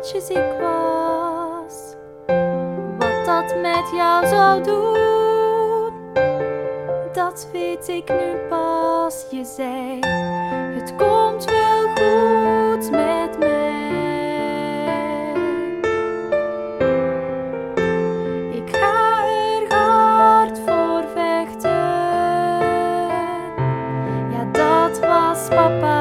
je ziek was, wat dat met jou zou doen, dat weet ik nu pas. Je zei, het komt wel goed met mij. Ik ga er hard voor vechten. Ja, dat was papa.